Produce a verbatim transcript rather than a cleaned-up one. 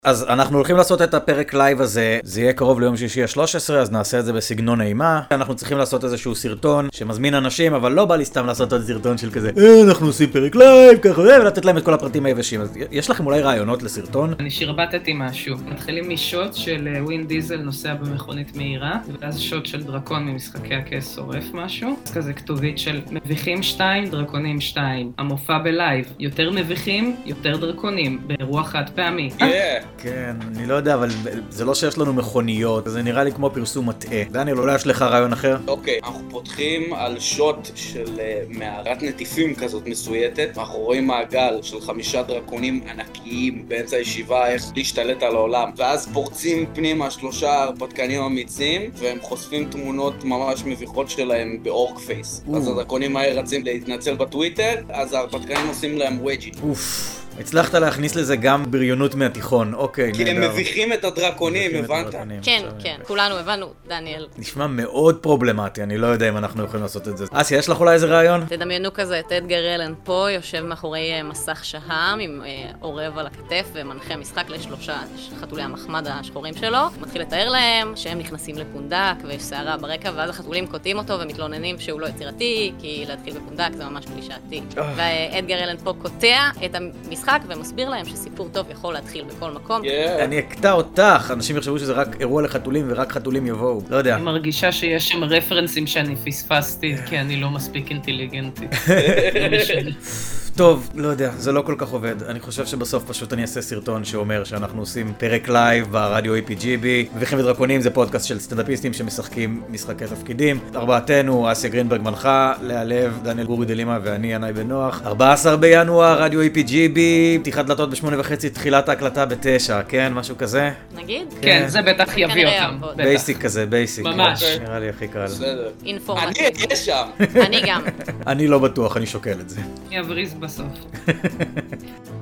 אז אנחנו הולכים לעשות את הפרק לייב הזה, זה יהיה קרוב ליום שישי ה-שלוש עשרה, אז נעשה את זה בסגנון אימה. אנחנו צריכים לעשות איזשהו סרטון שמזמין אנשים, אבל לא בא לי סתם לעשות עוד סרטון של כזה, אה, אנחנו עושים פרק לייב, ככה, ולתת להם את כל הפרטים היבשים. אז יש לכם אולי רעיונות לסרטון? אני שרבטתי משהו. מתחילים משוט של ווין דיזל נוסע במכונית מהירה, ואז שוט של דרקון ממשחקי הכס שורף משהו. אז כזה כתובית של מביכים שתיים, דרקונים שתיים. המופע בלייב, יותר מביכים, יותר דרקונים, באירוע חד פעמי. כן, אני לא יודע, אבל זה לא שיש לנו מכוניות, זה נראה לי כמו פרסום מטעה. דניאל, אולי יש לך רעיון אחר? אוקיי, אנחנו פותחים על שוט של מערת נטיפים כזאת מסויטת. אנחנו רואים מעגל של חמישה דרקונים ענקיים באמצע הישיבה, איך להשתלט על העולם. ואז פורצים פנימה שלושה הרפתקנים אמיצים, והם חושפים תמונות ממש מביכות שלהם באורק פייס. אז הדרקונים האלה רצים להתנצל בטוויטר, אז ההרפתקנים עושים להם וג'י. אוף. הצלחת להכניס לזה גם בריונות מהתיכון, אוקיי, נהדר. כי הם מביכים את הדרקונים, הבנת? כן, כן, כולנו הבנו, דניאל. נשמע מאוד פרובלמטי, אני לא יודע אם אנחנו יכולים לעשות את זה. אסיה, יש לך אולי איזה רעיון? תדמיינו כזה את אדגר אלן פה, יושב מאחורי מסך שהם עם עורב על הכתף ומנחה משחק לשלושה חתולי המחמד השחורים שלו. מתחיל לתאר להם שהם נכנסים לפונדק ויש שערה ברקע, ואז החתולים קוטעים אותו ומתלוננים שהוא לא יצירתי, כי להתחיל בפונדק זה ממש קלישאתי. ואדגר אלן פה קוטע את המשחק ומסביר להם שסיפור טוב יכול להתחיל בכל מקום. אני אקטע אותך, אנשים יחשבו שזה רק אירוע לחתולים ורק חתולים יבואו, לא יודע. אני מרגישה שיש שם רפרנסים שאני פספסתי, כי אני לא מספיק אינטליגנטי. טוב, לא יודע, זה לא כל כך עובד. אני חושב שבסוף פשוט אני אעשה סרטון שאומר שאנחנו עושים פרק לייב ברדיו אי פי ג'י בי. מביכים ודרקונים זה פודקאסט של סטנדאפיסטים שמשחקים משחקי תפקידים. ארבעתנו, אסיה גרינברג מנחה, לאה לב, דניאל גורי דלימה ואני ינאי בנוח. ארבעה עשר בינואר, רדיו אי פי ג'י בי, פתיחת דלתות בשמונה וחצי, תחילת ההקלטה בתשע, כן? משהו כזה? נגיד? כן, זה בטח יביא אותם. בייסיק כזה, בייסיק. ממש. נראה לי הכי קל. בסדר. אינפורמטיבי. אני אהיה שם. אני גם. אני לא בטוח, אני שוקל את זה. אני אבריז בסוף.